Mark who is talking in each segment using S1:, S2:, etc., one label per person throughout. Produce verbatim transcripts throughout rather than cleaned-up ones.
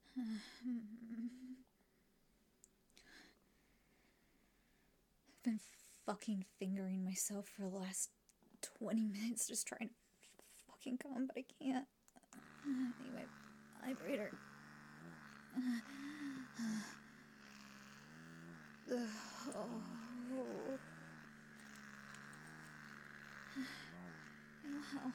S1: I've been fucking fingering myself for the last twenty minutes just trying to fucking come, but I can't. Anyway, vibrator. Oh. You know how,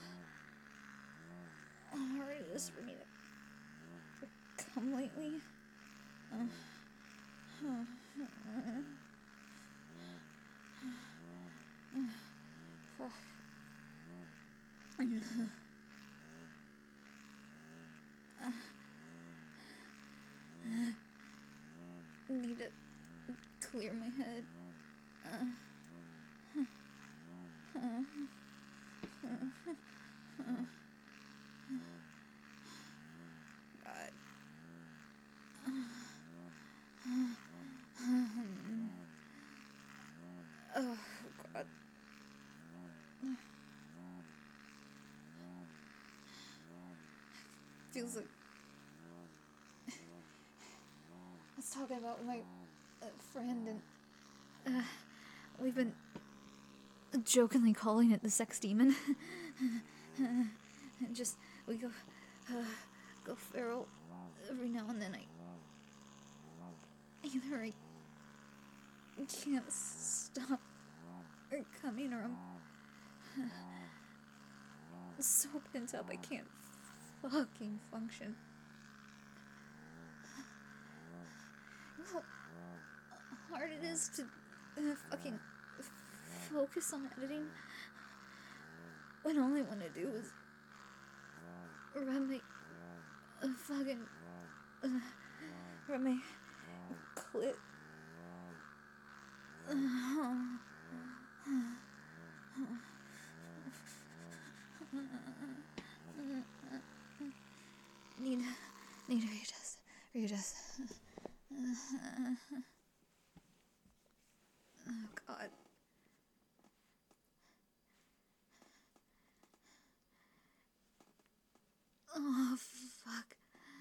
S1: how hard it is for me to come lately? Uh, uh, uh, fuck. Need to clear my head. Uh, uh, uh, uh, God. Oh, God. Feels like I was talking about my uh, friend, and uh, we've been jokingly calling it the sex demon. And just we go uh, go feral every now and then. I either I can't stop or coming, or I'm so pent up I can't fucking function. You know how hard it is to uh, fucking f- focus on editing when all I want to do is rub my uh, fucking uh, rub my clit. Need, need to readjust, readjust. Oh, God. Oh, fuck.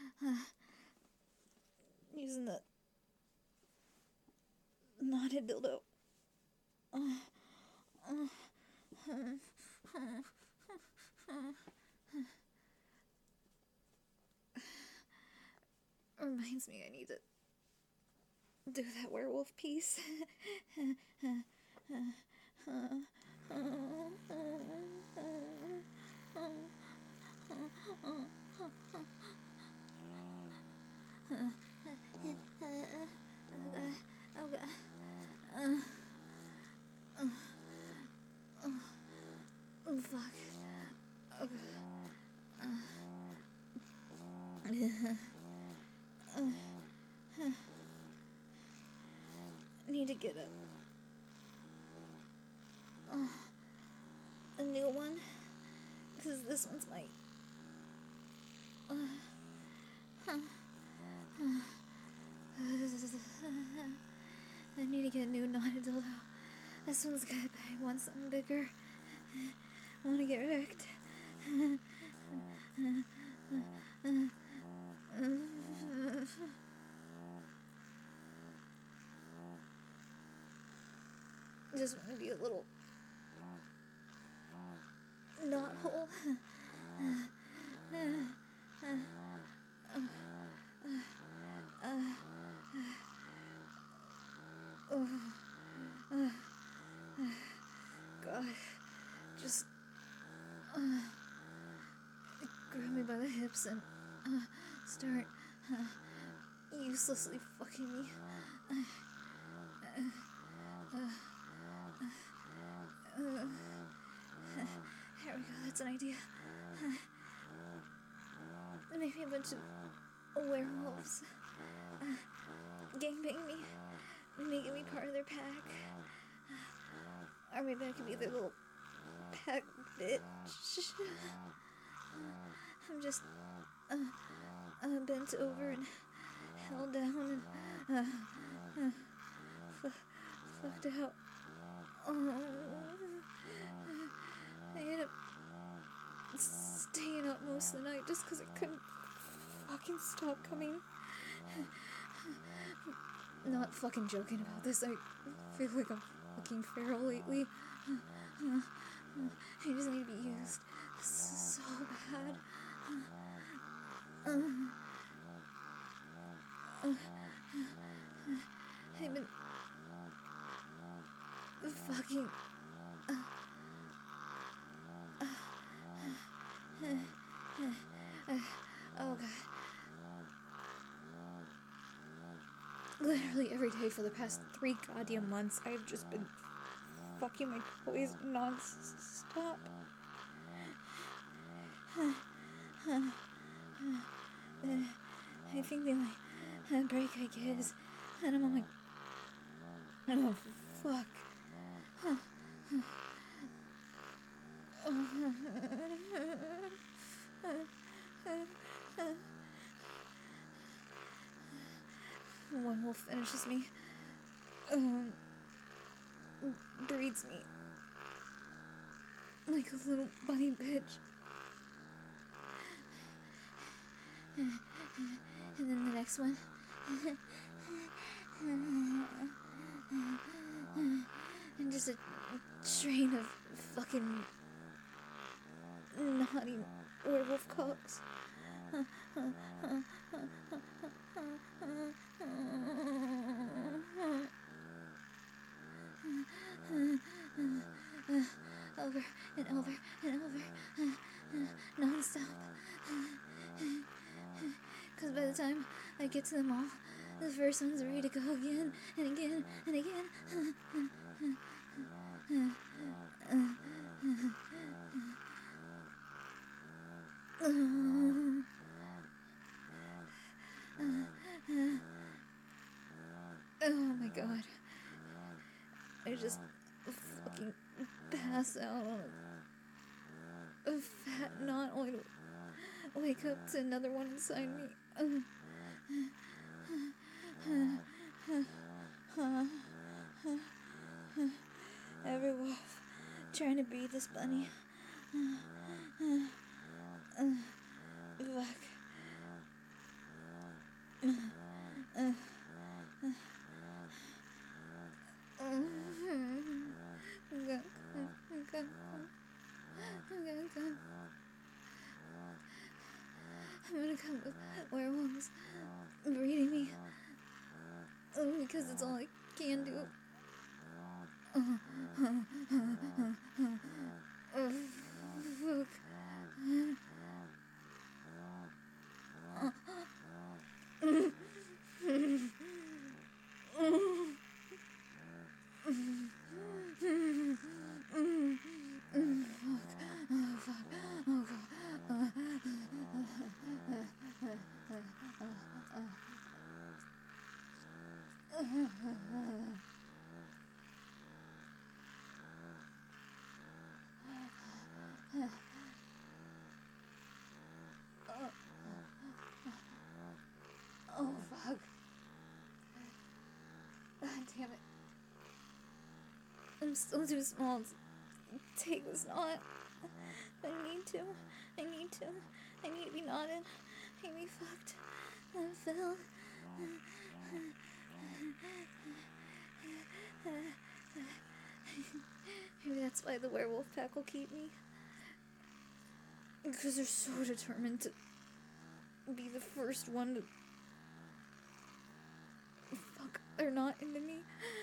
S1: Using the knotted dildo. Reminds me I need to do that werewolf piece. Oh, God. Oh, fuck. Oh, I need to get a, uh, a new one, because this one's my, uh, I need to get a new knotted dildo. This one's good, but I want something bigger. I want to get wrecked. Just want to be a little knot hole. God, just uh, grab me by the hips and uh, start uh, uselessly fucking me. Uh, uh, uh, there we go, that's an idea. Maybe a bunch of werewolves uh, gangbang me, making me part of their pack. Or maybe I could be their little pack bitch. I'm just uh, uh, bent over and held down and uh, uh, f- fucked out. Oh, I ended up staying up most of the night just because I couldn't fucking stop coming. Not fucking joking about this. I feel like I'm fucking feral lately. I just need to be used so bad. I've been fucking. Oh god. Literally every day for the past three goddamn months, I've just been fucking my toys non-stop. I think the only break I get is that I'm on my... Oh, fuck. One wolf finishes me. Um, breeds me. Like a little bunny bitch. And then the next one. And just a train of fucking naughty werewolf cocks. Over and over and over, non-stop. Because by the time I get to them all, the first one's ready to go again and again and again. Oh my god. I just fucking pass out on a, a fat knot only to wake up to another one inside me. Every wolf trying to be this bunny. Fuck. I'm gonna come with werewolves breeding me. Oh, because it's all I can do. Oh, fuck. Oh, fuck. God damn it. I'm still too small to take this knot. I need to. I need to. I need to be knotted. I need to be fucked. I'm filled. Maybe that's why the werewolf pack will keep me. Because they're so determined to be the first one to fuck their knot into me.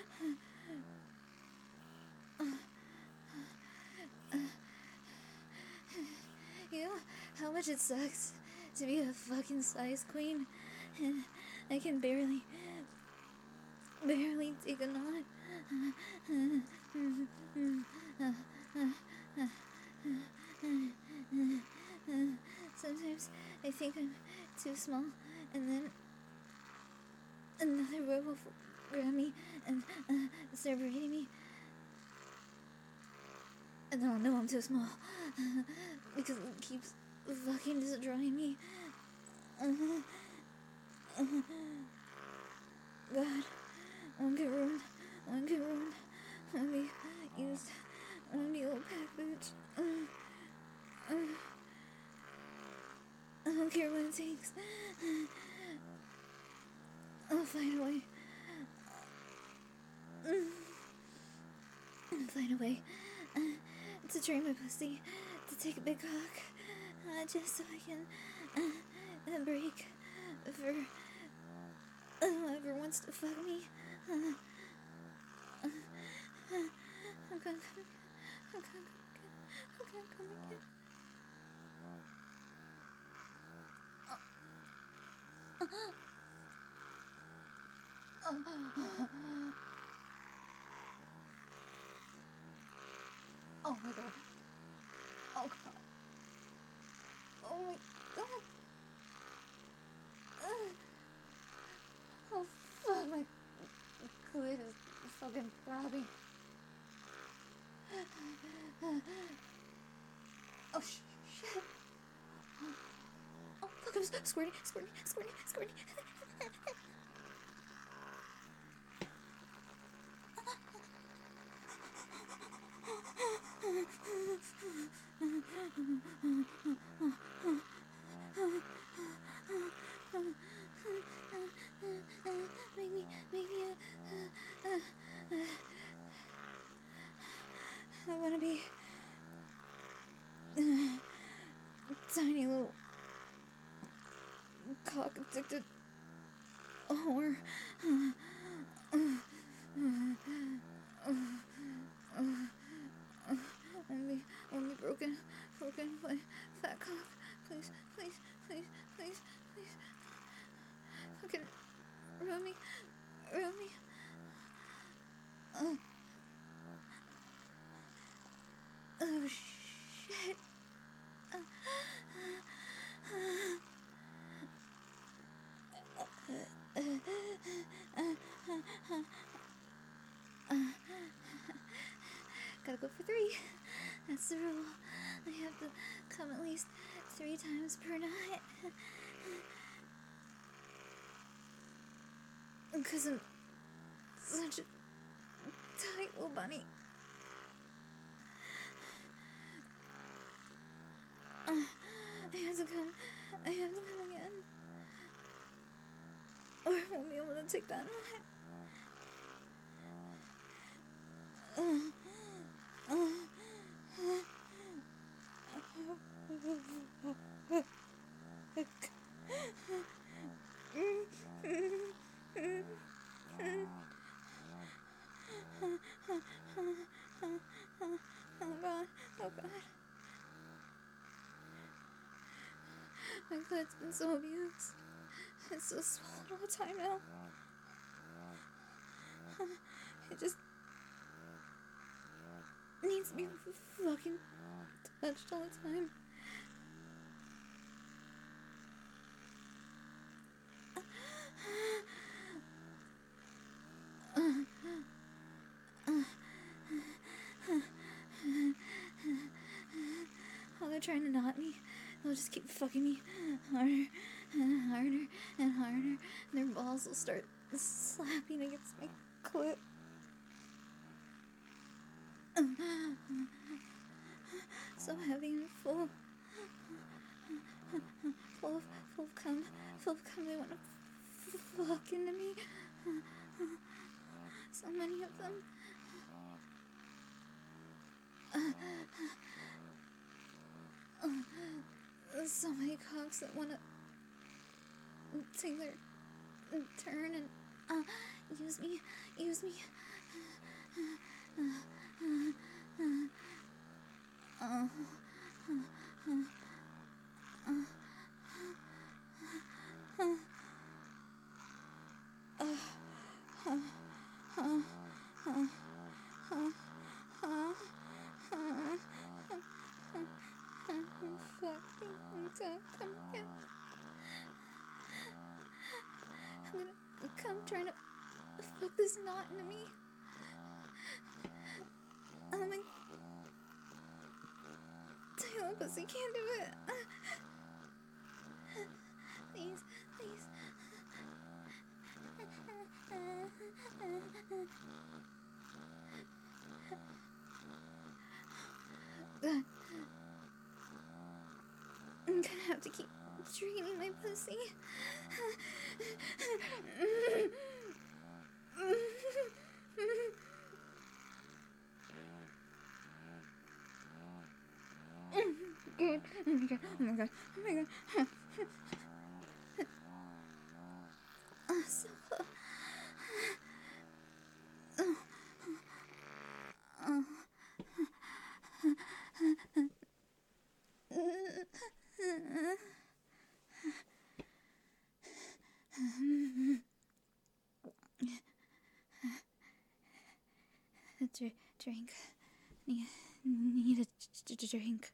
S1: You know how much it sucks to be a fucking size queen, and I can barely, barely take a knot. Sometimes I think I'm too small, and then another werewolf will grab me and uh, start breeding me. And then I'll know I'm too small, because it keeps fucking destroying me. God, I won't get ruined. I won't get ruined. I won't be used. I won't be a little pack bitch. I don't care what it takes. find a way. Find a way uh, to train my pussy to take a big cock, uh, just so I can uh, uh, break for uh, whoever wants to fuck me. Uh, uh, uh, I'm gonna come. I'm gonna come again. I'm gonna come again. Oh my god. Oh god. Oh my god. Uh, oh fuck, my clit is fucking throbbing. Oh sh- shit. Oh fuck, I'm squirting, squirting, squirting, squirting. Make me, make me, uh, uh, uh, I wanna be uh, tiny little cock addicted whore. Uh, uh, uh, uh, uh, only, only broken, broken by fat cock. Please, please, please, please, please. Fucking rub me, rub me. Uh, oh shit. Uh, uh, uh, uh, gotta go for three. That's the rule. I have to come at least three times per night. Because I'm such a tight little bunny. Uh, I have to come. I have to come again. Or I won't be able to take that night. Uh, uh, oh god, oh god. My clit's been so abused. It's so swollen all the time now. It just needs to be fucking touched all the time. While they're trying to knot me, they'll just keep fucking me harder and harder and harder. And their balls will start slapping against my clit. So heavy and full. Full of, full of cum. Full of cum. They want to fuck into me. So many of them. So many cocks that want to take their turn and uh, use me, use me. Uh, uh, uh, uh, Come again. I'm gonna come trying to fuck this knot into me. Oh my. Taylor pussy can't do it. Please, please. God. I'm gonna have to keep treating my pussy. Oh my god, oh my god, oh my god. Oh, so close. Oh. Oh. Dr- drink. Need, need a d- d- drink.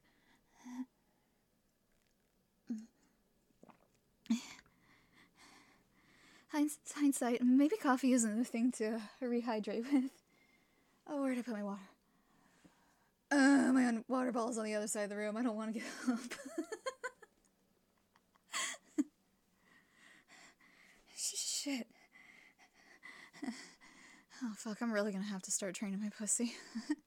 S1: Hinds- hindsight, maybe coffee isn't the thing to rehydrate with. Oh, where'd I put my water? Uh, my own water bottle's on the other side of the room. I don't want to get up. Shit. Oh, fuck, I'm really gonna have to start training my pussy.